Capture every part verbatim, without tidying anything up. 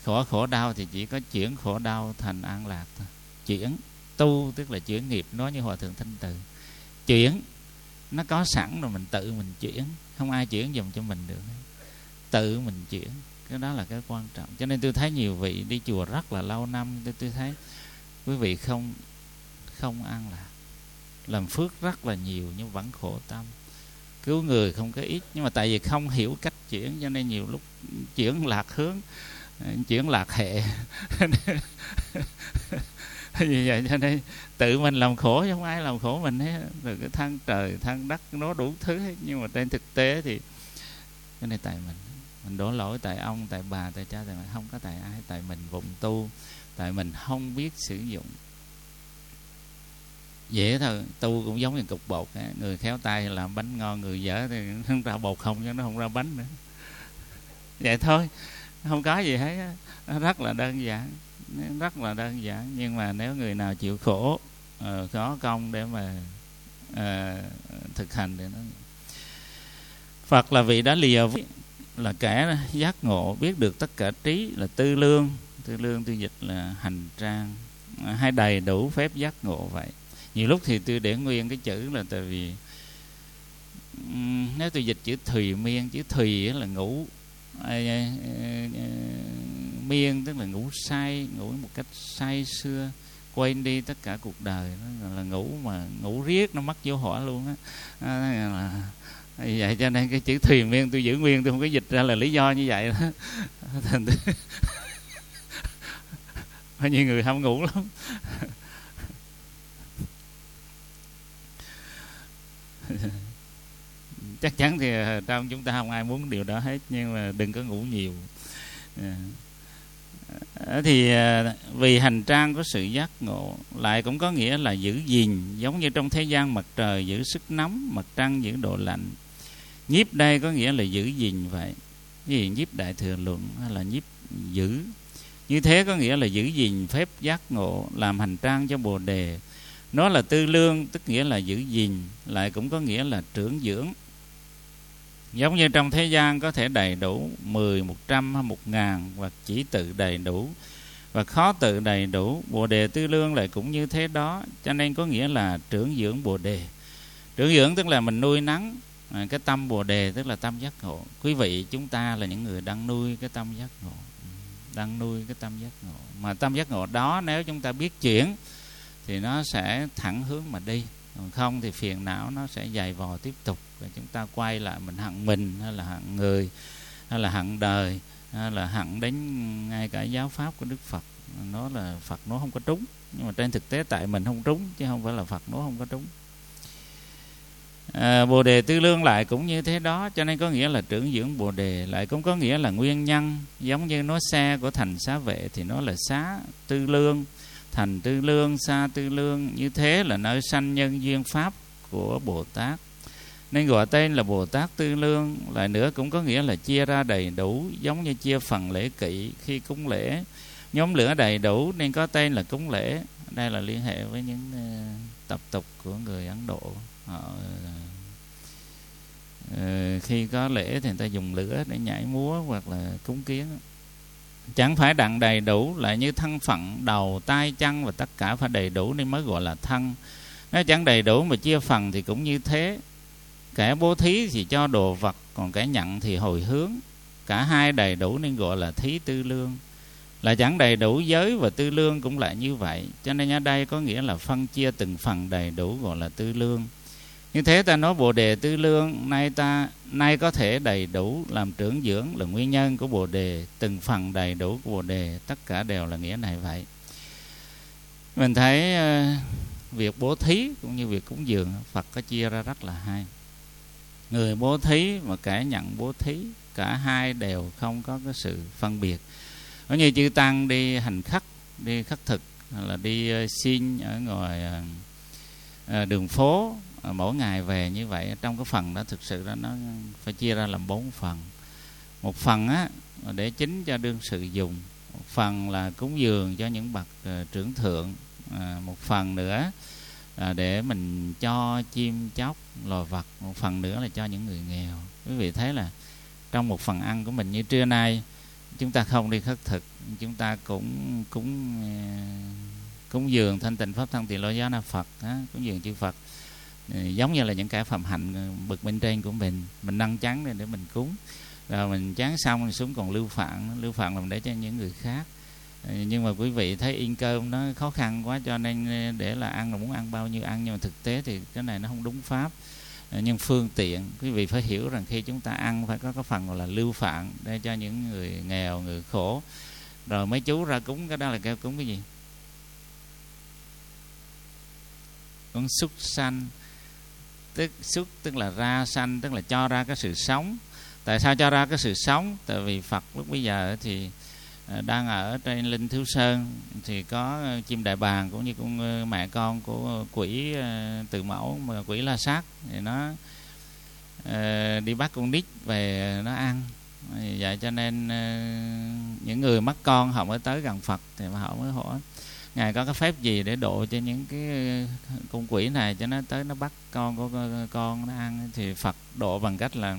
khổ khổ đau thì chỉ có chuyển khổ đau thành an lạc thôi. Chuyển tu tức là chuyển nghiệp, nói như Hòa Thượng Thanh Từ. Chuyển nó có sẵn rồi, mình tự mình chuyển, không ai chuyển giùm cho mình được, tự mình chuyển. Cái đó là cái quan trọng. Cho nên tôi thấy nhiều vị đi chùa rất là lâu năm, tôi, tôi thấy quý vị không không an lạc, làm phước rất là nhiều nhưng vẫn khổ tâm, cứu người không có ít. Nhưng mà tại vì không hiểu cách chuyển, cho nên nhiều lúc chuyển lạc hướng, chuyển lạc hệ. Vì vậy cho nên tự mình làm khổ chứ không ai làm khổ mình hết. Rồi cái thân trời thân đất nó đủ thứ hết. Nhưng mà trên thực tế thì cái này tại mình. Mình đổ lỗi tại ông, tại bà, tại cha, tại mẹ. Không có tại ai. Tại mình vụng tu, tại mình không biết sử dụng. Dễ thôi, tu cũng giống như cục bột. Người khéo tay làm bánh ngon, người dở thì không ra bột không, chứ nó không ra bánh nữa. Vậy thôi, không có gì hết. Nó rất là đơn giản, rất là đơn giản. Nhưng mà nếu người nào chịu khổ, uh, có công để mà uh, thực hành thì nó... Phật là vị đã lìa, là kẻ giác ngộ, biết được tất cả trí, là tư lương. Tư lương tôi dịch là hành trang, uh, hay đầy đủ phép giác ngộ vậy. Nhiều lúc thì tôi để nguyên cái chữ là tại vì um, nếu tôi dịch chữ thùy miên, chữ thùy là ngủ, à, à, à, miên tức là ngủ say, ngủ một cách say sưa, quên đi tất cả cuộc đời. Nó là ngủ mà ngủ riết nó mất vô hỏa luôn á. À, là vậy cho nên cái chữ thùy miên tôi giữ nguyên, tôi không có dịch ra là lý do như vậy đó. Thành bao nhiêu người ham ngủ lắm. Chắc chắn thì trong chúng ta không ai muốn điều đó hết, nhưng mà đừng có ngủ nhiều. Thì vì hành trang có sự giác ngộ, lại cũng có nghĩa là giữ gìn. Giống như trong thế gian mặt trời giữ sức nóng, mặt trăng giữ độ lạnh. Nhiếp đây có nghĩa là giữ gìn vậy. Như nhiếp Đại Thừa Luận hay là nhiếp giữ. Như thế có nghĩa là giữ gìn phép giác ngộ, làm hành trang cho Bồ Đề. Nó là tư lương, tức nghĩa là giữ gìn, lại cũng có nghĩa là trưởng dưỡng. Giống như trong thế gian có thể đầy đủ mười, một trăm hay một ngàn, hoặc chỉ tự đầy đủ và khó tự đầy đủ. Bồ Đề tư lương lại cũng như thế đó. Cho nên có nghĩa là trưởng dưỡng Bồ Đề. Trưởng dưỡng tức là mình nuôi nắng à, cái tâm Bồ Đề, tức là tâm giác ngộ. Quý vị chúng ta là những người đang nuôi cái tâm giác ngộ, đang nuôi cái tâm giác ngộ. Mà tâm giác ngộ đó nếu chúng ta biết chuyển thì nó sẽ thẳng hướng mà đi. Còn không thì phiền não nó sẽ dày vò tiếp tục. Và chúng ta quay lại mình hận mình, hay là hận người, hay là hận đời, hay là hận đến ngay cả giáo pháp của Đức Phật. Nó là Phật nó không có trúng, nhưng mà trên thực tế tại mình không trúng, chứ không phải là Phật nó không có trúng. à, Bồ Đề tư lương lại cũng như thế đó. Cho nên có nghĩa là trưởng dưỡng Bồ Đề, lại cũng có nghĩa là nguyên nhân. Giống như nó xe của thành xá vệ thì nó là xá tư lương, thành tư lương, xa tư lương. Như thế là nơi sanh nhân duyên pháp của Bồ Tát, nên gọi tên là Bồ Tát tư lương. Lại nữa cũng có nghĩa là chia ra đầy đủ, giống như chia phần lễ kỵ khi cúng lễ. Nhóm lửa đầy đủ nên có tên là cúng lễ. Đây là liên hệ với những uh, tập tục của người Ấn Độ. Họ uh, khi có lễ thì người ta dùng lửa để nhảy múa hoặc là cúng kiến. Chẳng phải đặng đầy đủ, lại như thân phận đầu, tay, chân và tất cả phải đầy đủ nên mới gọi là thân. Nếu chẳng đầy đủ mà chia phần thì cũng như thế. Kẻ bố thí thì cho đồ vật, còn kẻ nhận thì hồi hướng. Cả hai đầy đủ nên gọi là thí tư lương. Là chẳng đầy đủ giới và tư lương cũng lại như vậy. Cho nên ở đây có nghĩa là phân chia từng phần đầy đủ gọi là tư lương. Như thế ta nói Bồ Đề tư lương, nay ta nay có thể đầy đủ làm trưởng dưỡng là nguyên nhân của Bồ Đề. Từng phần đầy đủ của Bồ Đề, tất cả đều là nghĩa này vậy. Mình thấy uh, việc bố thí cũng như việc cúng dường Phật có chia ra rất là hay. Người bố thí và kẻ nhận bố thí, cả hai đều không có cái sự phân biệt. Giống như chư tăng đi hành khất, đi khất thực, là đi uh, xin ở ngoài uh, đường phố, uh, mỗi ngày về như vậy. Trong cái phần đó thực sự đó nó phải chia ra làm bốn phần. Một phần á để chính cho đương sự dùng, một phần là cúng dường cho những bậc uh, trưởng thượng, uh, một phần nữa là để mình cho chim chóc loài vật, một phần nữa là cho những người nghèo. Quý vị thấy là trong một phần ăn của mình, như trưa nay chúng ta không đi khất thực, chúng ta cũng cúng cúng dường thanh tịnh pháp thân tỳ lô giá na Phật, á, cúng dường chư Phật, giống như là những cái phẩm hạnh bậc bên trên của mình, mình nâng chắn lên để mình cúng, rồi mình chán xong mình xuống còn lưu phạn, lưu phạn làm để cho những người khác. Nhưng mà quý vị thấy yên cơm nó khó khăn quá, cho nên để là ăn là muốn ăn bao nhiêu ăn, nhưng mà thực tế thì cái này nó không đúng pháp. Nhưng phương tiện quý vị phải hiểu rằng khi chúng ta ăn phải có cái phần gọi là lưu phạn để cho những người nghèo, người khổ. Rồi mấy chú ra cúng, cái đó là kêu cúng cái gì? Cúng súc sanh, tức súc tức là ra sanh, tức là cho ra cái sự sống. Tại sao cho ra cái sự sống? Tại vì Phật lúc bây giờ thì đang ở trên Linh Thiếu Sơn, thì có chim đại bàng cũng như con mẹ con của quỷ Từ Mẫu, mà quỷ La Sát, thì nó uh, đi bắt con nít về nó ăn. Vậy cho nên uh, những người mắc con họ mới tới gần Phật, thì họ mới hỏi Ngài có cái phép gì để độ cho những cái con quỷ này, cho nó tới nó bắt con của con nó ăn. Thì Phật độ bằng cách là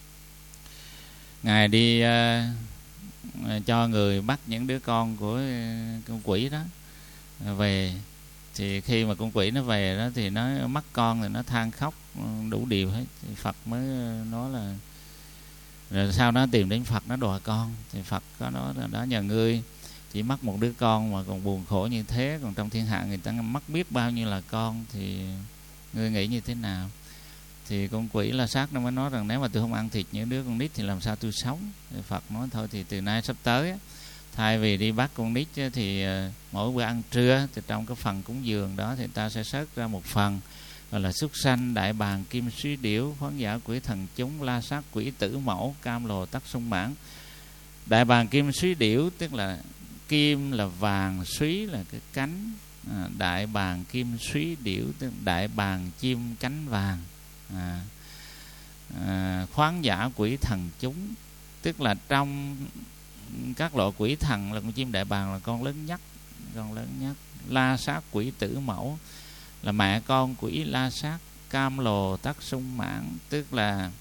Ngài đi uh, cho người bắt những đứa con của con quỷ đó về. Thì khi mà con quỷ nó về đó thì nó mắc con, thì nó than khóc đủ điều hết. Thì Phật mới nói là rồi sau đó tìm đến Phật, nó đòi con. Thì Phật có nói là đó, nhờ ngươi chỉ mắc một đứa con mà còn buồn khổ như thế, còn trong thiên hạ người ta mắc biết bao nhiêu là con, thì ngươi nghĩ như thế nào? Thì con quỷ La Sát nó mới nói rằng nếu mà tôi không ăn thịt những đứa con nít thì làm sao tôi sống. Thì Phật nói thôi thì từ nay sắp tới, thay vì đi bắt con nít thì mỗi bữa ăn trưa thì trong cái phần cúng dường đó thì ta sẽ xớt ra một phần gọi là súc sanh, đại bàng, kim suý điểu, khoáng giả, quỷ thần chúng, La Sát, quỷ Tử Mẫu, cam lồ, tắc sung mãn. Đại bàng kim suý điểu tức là kim là vàng, suý là cái cánh, à, đại bàng kim suý điểu tức là đại bàng chim cánh vàng. À, à, khoáng giả, quỷ thần chúng tức là trong các loại quỷ thần là con chim đại bàng là con lớn nhất, con lớn nhất. La Sát, quỷ Tử Mẫu là mẹ con quỷ La Sát. Cam lồ, tắc sung mãn tức là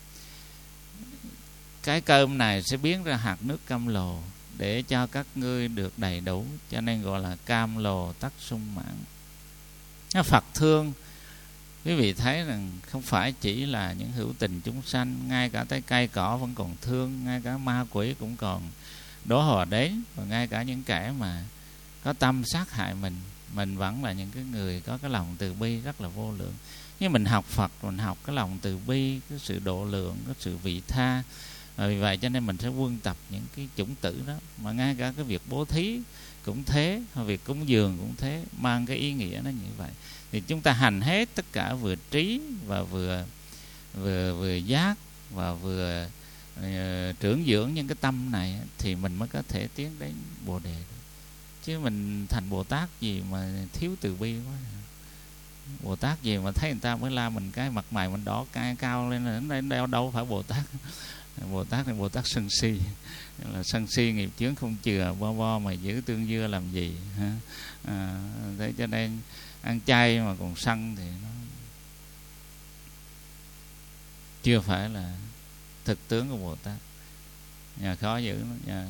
cái cơm này sẽ biến ra hạt nước cam lồ để cho các ngươi được đầy đủ, cho nên gọi là cam lồ tắc sung mãn. Phật thương, quý vị thấy rằng không phải chỉ là những hữu tình chúng sanh, ngay cả tới cây cỏ vẫn còn thương, ngay cả ma quỷ cũng còn đổ hò đến, và ngay cả những kẻ mà có tâm sát hại mình, mình vẫn là những cái người có cái lòng từ bi rất là vô lượng. Nhưng mình học Phật, mình học cái lòng từ bi, cái sự độ lượng, cái sự vị tha. Vì vậy cho nên mình sẽ quân tập những cái chủng tử đó. Mà ngay cả cái việc bố thí cũng thế, việc cúng dường cũng thế, mang cái ý nghĩa nó như vậy. Thì chúng ta hành hết tất cả, vừa trí và vừa vừa vừa giác và vừa uh, trưởng dưỡng những cái tâm này, thì mình mới có thể tiến đến Bồ Đề được. Chứ mình thành Bồ Tát gì mà thiếu từ bi quá. Bồ Tát gì mà thấy người ta mới la mình cái mặt mày mình đỏ cay cao lên là đến đâu đâu phải Bồ Tát. Bồ Tát là Bồ Tát sân si, là sân si nghiệp chướng không chừa, bo bo mà giữ tương dưa làm gì ha? À, thế cho nên ăn chay mà còn sân thì nó chưa phải là thực tướng của Bồ Tát. Nhà khó giữ lắm, nhà.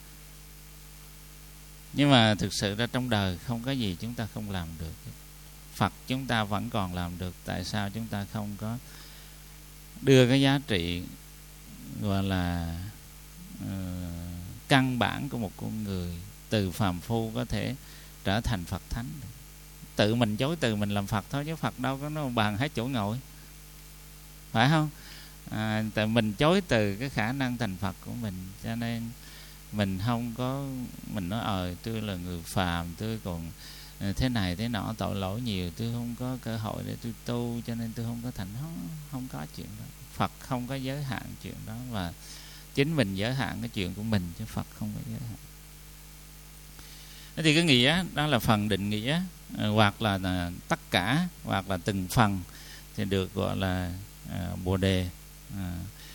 Nhưng mà thực sự ra trong đời không có gì chúng ta không làm được. Phật chúng ta vẫn còn làm được. Tại sao chúng ta không có đưa cái giá trị gọi là uh, căn bản của một con người từ phàm phu có thể trở thành Phật thánh được. Tự mình chối từ mình làm Phật thôi, chứ Phật đâu có nó bàn hết chỗ ngồi, phải không? À, tại mình chối từ cái khả năng thành Phật của mình, cho nên mình không có, mình nói ờ tôi là người phàm, tôi còn thế này thế nọ, tội lỗi nhiều, tôi không có cơ hội để tôi tu, cho nên tôi không có thành. Không, không có chuyện đó. Phật không có giới hạn chuyện đó, và chính mình giới hạn cái chuyện của mình, chứ Phật không có giới hạn. Thế thì cái nghĩa đó là phần định nghĩa, hoặc là, là tất cả, hoặc là từng phần thì được gọi là à, Bồ Đề. À,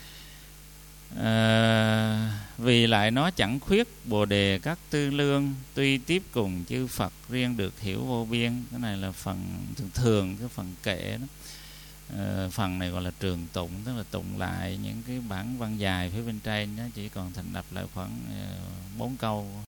à, vì lại nó chẳng khuyết Bồ Đề các tư lương, tuy tiếp cùng chư Phật riêng được hiểu vô biên. Cái này là phần thường thường, cái phần kệ đó. uh, phần này gọi là trường tụng, tức là tụng lại những cái bản văn dài phía bên trên, nó chỉ còn thành lập lại khoảng bốn uh, câu.